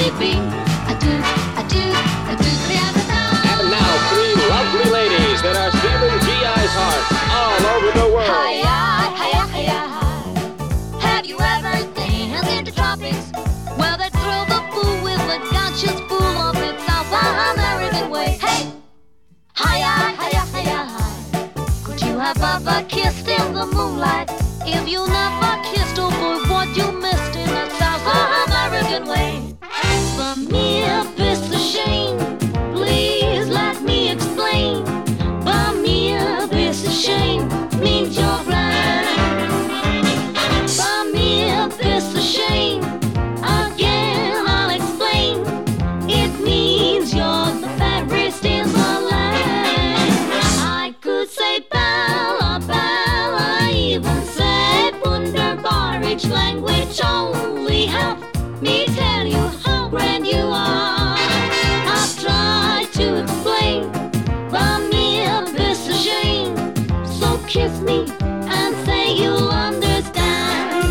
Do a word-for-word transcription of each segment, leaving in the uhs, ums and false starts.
me be. I do, I do, I do, And now three lovely ladies that are stealing G I's hearts all over the world. Hiya, hiya, hiya, hi. Have you ever seen in the tropics? Well, they thrill the fool with a conscious fool of it South American way. Hey, hiya, hiya, hiya, hi. Could you have ever kissed in the moonlight? If you never kissed, oh boy, what you missed in the South American way. For me, it's a shame. Please let me explain. For me, it's a shame. Means you're blind. For me, it's a shame. Again, I'll explain. It means you're the fairest in the land. I could say Bella, Bella, even say Wunderbar. Each language only help me tell you how grand you are. I've tried to explain, but me it's a shame. So kiss me and say you'll understand.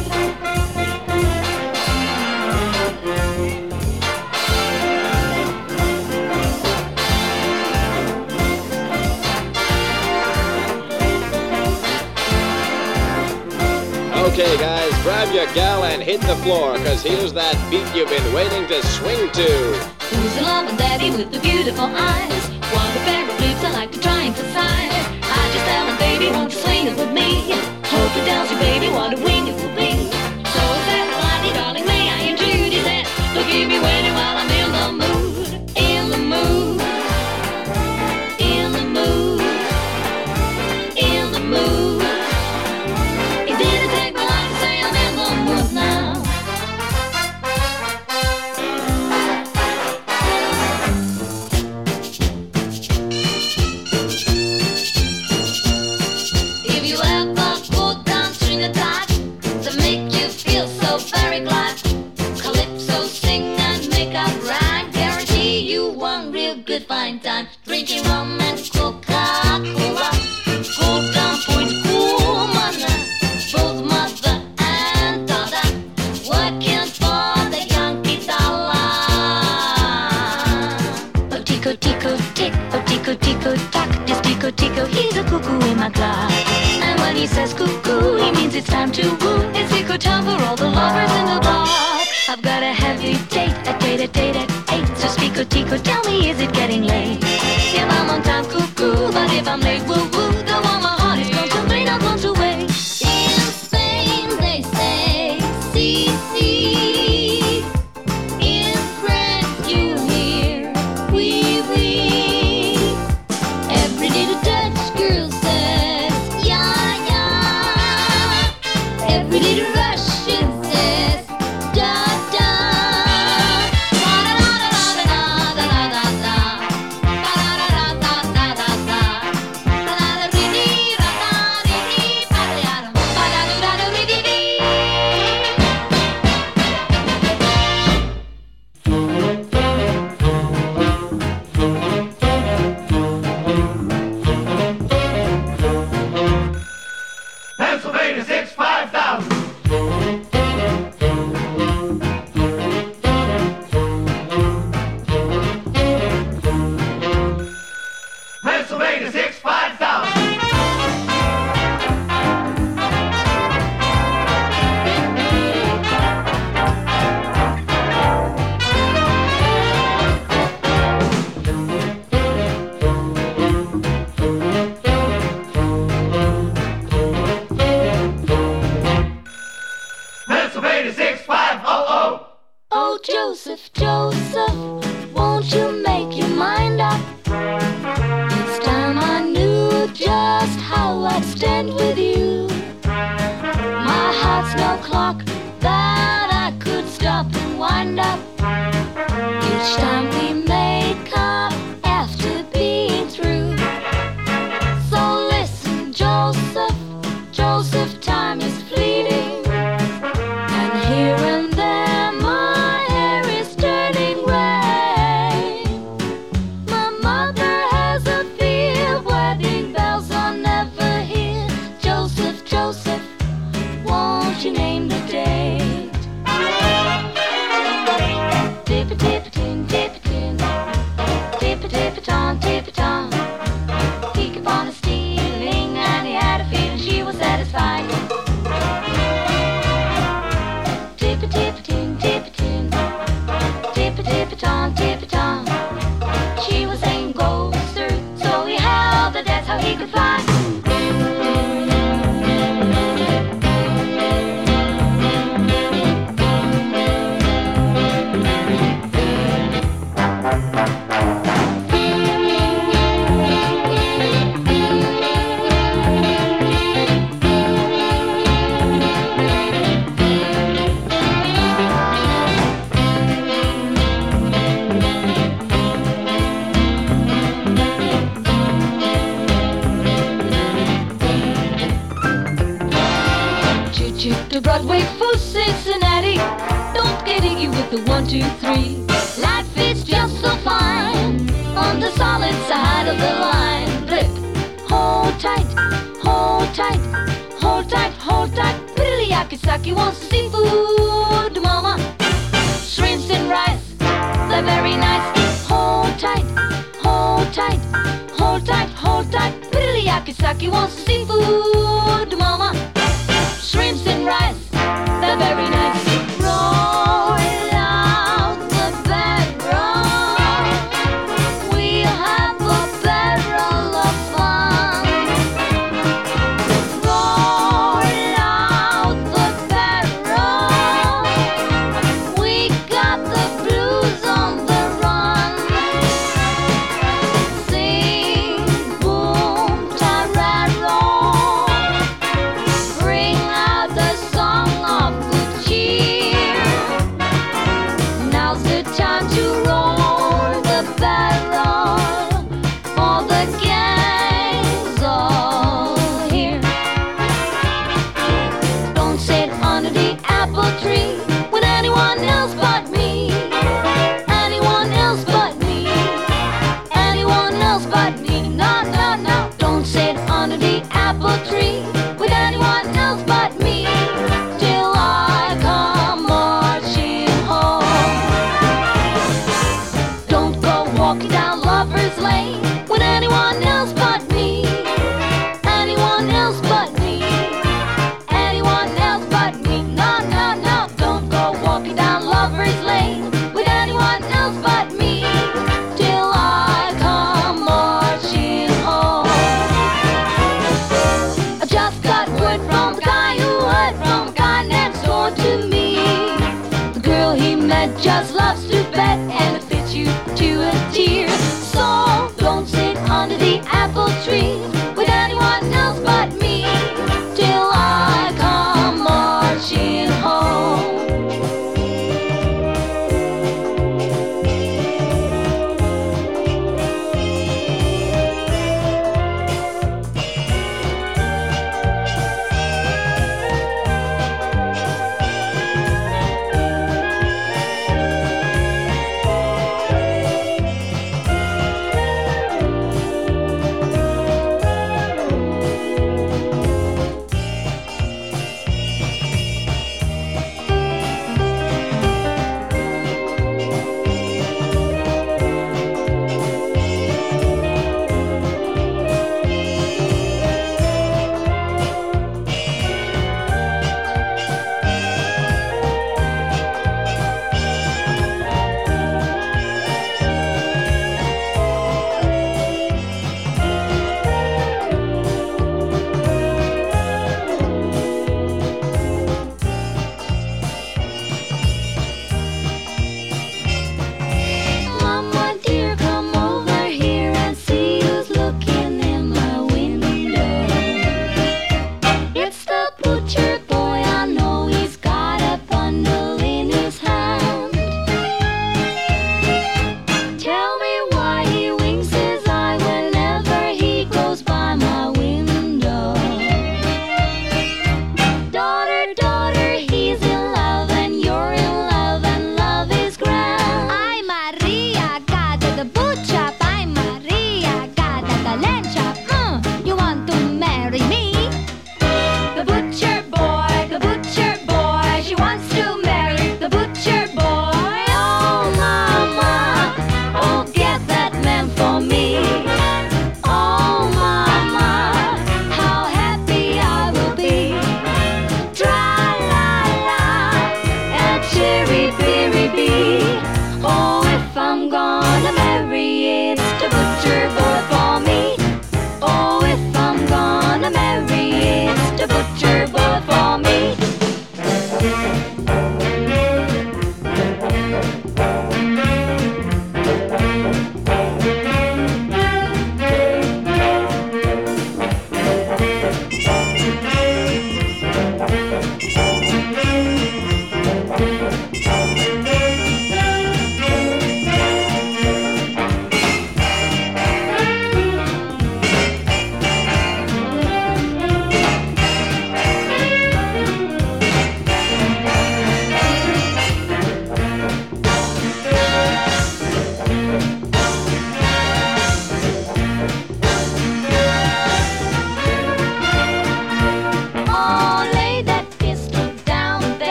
Okay, guys, grab your gal and hit the floor, cause here's that beat you've been waiting to swing to. Who's the loving daddy with the beautiful eyes? What a pair of lips I like to try and emphasize. I just tell him, baby, won't you swing it with me? Hope it tells you, baby, what a wing it will be. So is that lightly, darling, may I introduce that? Don't keep me waiting while I'm in the mood. In the mood. In the mood. In the mood. It didn't take me long to say I'm in the mood now. If you ever go down Trinidad to make you feel so very glad, calypso, sing and make a rhyme, guarantee you one real good fine time. Drinking rum and Coca-Cola, go down Point Cumana, both mother and daughter, working for the Yankee dollar. Oh, tico, tico, tick, oh, tico, tico, tack, this tico, tico, he's a cuckoo in my class. And when he says cuckoo, he means it's time to woo. It's tico time for all the lovers in the bar. I've got a heavy date, a date, a date at eight. So tico, tico, tell me, is it getting late? If I'm on time, cuckoo, but if I'm late, woo woo, the one my heart is going to may not want to wait. In Spain they say si si. In France you hear oui oui. Every little Dutch girl says ya ya. Every little Russian says da da. Da da da da da da da da da. Da da da da da da da. Da da da ri ri ra da ri ri ba da da ba da do da do ri ri ri. Pennsylvania six five thousand. Pennsylvania six five thousand. Pennsylvania six five oh Oh, Joseph, Joseph, won't you make your mind up? It's time I knew just how I'd stand with you. My heart's no clock that I could stop and wind up. Each time we make up after being through. So listen, Joseph, Joseph, time is fleeting. And here and there my hair is turning gray. My mother has a fear wedding bells are never here. Joseph, free. Life is just so fine on the solid side of the line. Blip, hold tight, hold tight, hold tight, hold tight. Pretty Yakisaki wants seafood, mama. Shrimps and rice, they're very nice. Hold tight, hold tight, hold tight, hold tight. Pretty Yakisaki wants seafood, mama. Shrimps and rice, they're very nice. Roll out the barrel, we'll have a barrel of fun. Roll out the barrel, we got the blues on the run. Sing, boom, tararo, bring out the song of good cheer. Now's the time to roll the barrel, for the gang's all here. Don't sit under the apple tree with anyone else but me. Anyone else but me. Anyone else but me. No, no, no. Don't sit under the apple tree with anyone else but me till I come marching home. Don't go walking down Lover's Lane with anyone else but me. Anyone else but me. Anyone else but me. No, no, no. Don't go walking down Lover's Lane with anyone else but me till I come marching home. I just got word from the guy who heard from a guy next door to me. The girl he met just loves to bet, and it fits you to a tear. So don't sit under the apple tree with anyone else but me till I come marching home.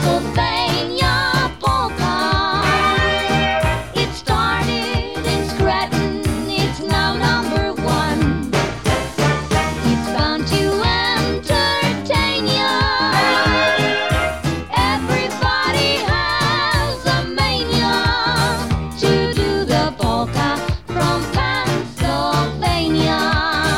Pennsylvania polka. It started in Scranton, it's now number one. It's bound to entertain ya. Everybody has a mania to do the polka from Pennsylvania.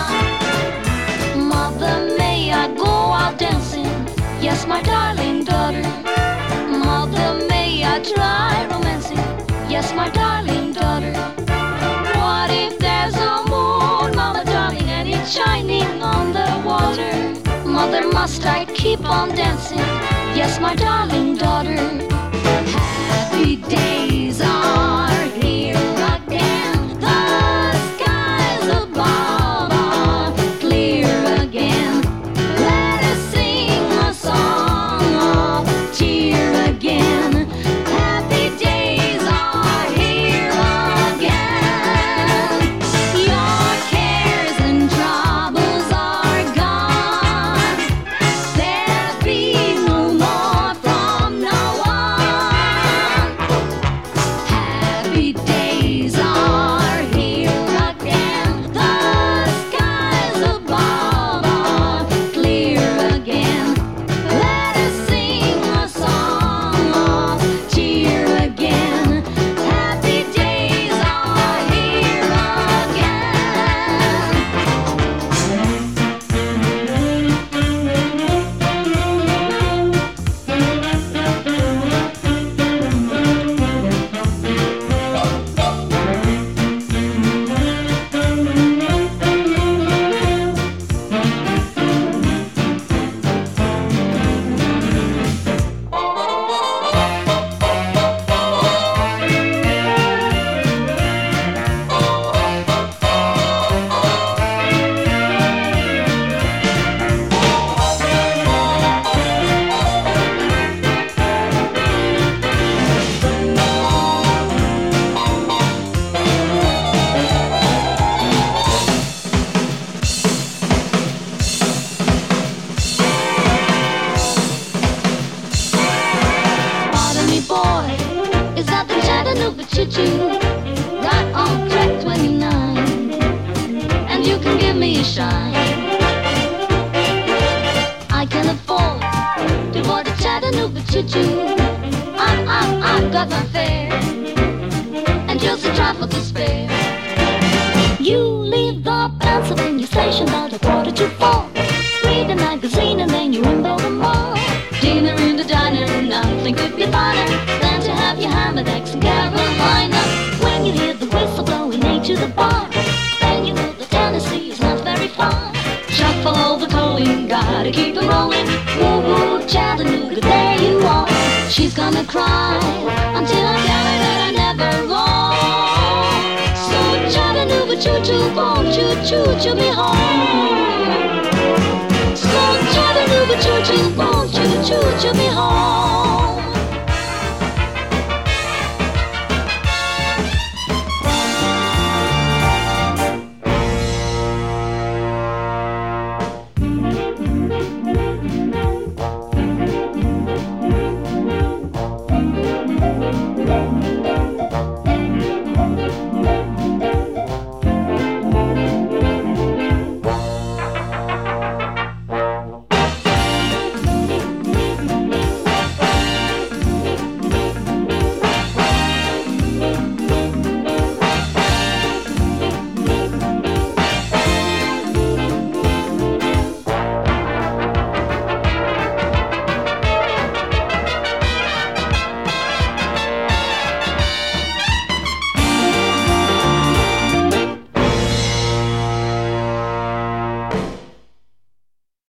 Mother, may I go out dancing? Yes, my darling daughter. Mother, may I try romancing? Yes, my darling daughter. What if there's a moon, mama darling, and it's shining on the water? Mother, must I keep on dancing? Yes, my darling daughter. Happy days are here again. The skies above are clear again. Let us sing a song of cheer again. Happy days are here again. Your cares and troubles are gone. There'll be no more from now on. Happy days are here again. The skies above are clear again. Let us sing a song of cheer again. Happy days are here Pardon me, boy, is that the Chattanooga choo-choo? Right on track twenty-nine, and you can give me a shine. I can afford to board the Chattanooga choo-choo. I, I, I've got my fare, and just a trifle to spare. You leave the Pennsylvania station about a quarter to four. Read the magazine and then you in Baltimore. Dinner in the diner, nothing could be finer than to have your Hammerdecks in Carolina. When you hear the whistle blowing eight to the bar, then you know that Tennessee is not very far. Shuffle over Colleen, gotta keep it rolling. Woo woo, Chattanooga, there you are. She's gonna cry until I tell her that I never wrong. So Chattanooga, choo-choo, won't you choo-choo me home? So Chattanooga, choo-choo, won't you choo-choo me home?